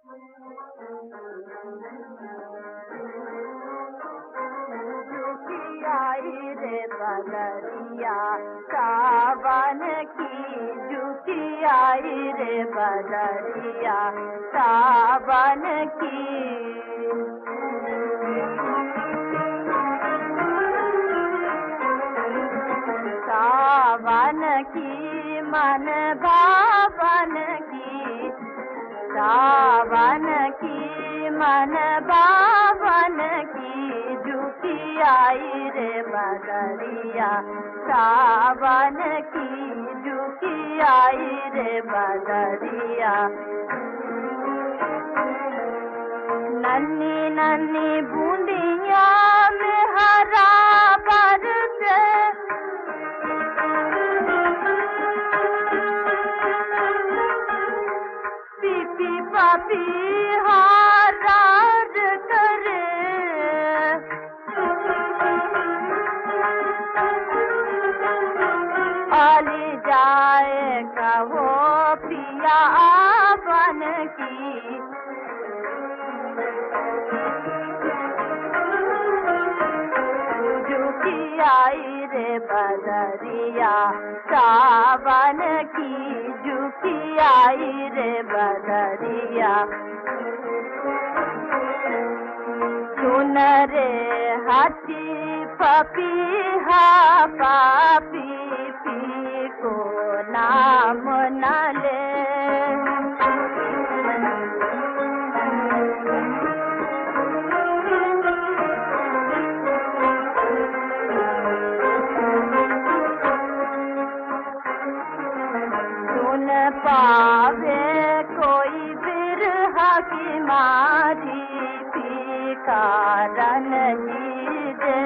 झुकी आई रे बदरिया सावन की, झुकी आई रे बदरिया सावन की। सावन की मन भावन की, सावन की मन भावन की, झुकी आई रे बदरिया सावन की, झुकी आई रे बदरिया। नन्ही नन्ही बूंदियां में हरा बरसे, पीपी पापी हारार करे, आली जाए कहो पिया बन की। झुकी आई रे बदरिया सावन की, झुकी आई रे बदरिया। सुन रे हाथी पपीहा पापी पी को नाम न ले, पावे कोई बिरहा की मारी पी कारण जी दे,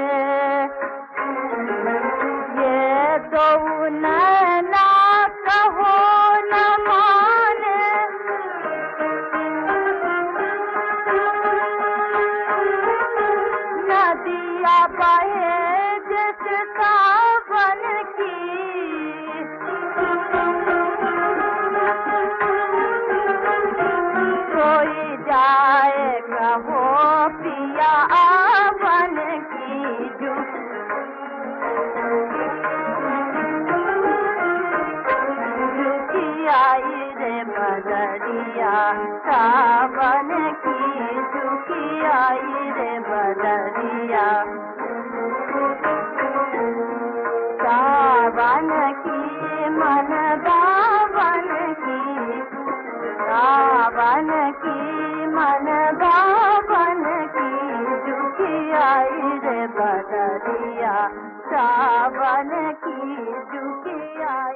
ये तो नैना कहो न माने, नदिया बहे जिस सावन की, जाए कहो पिया बन की। झुकी आई रे बदरिया सावन की, झुकी आई रे बदरिया सावन की मन दावन की, सावन की मन भावन की, झुकी आई रे बदरिया सावन की, झुकी आई।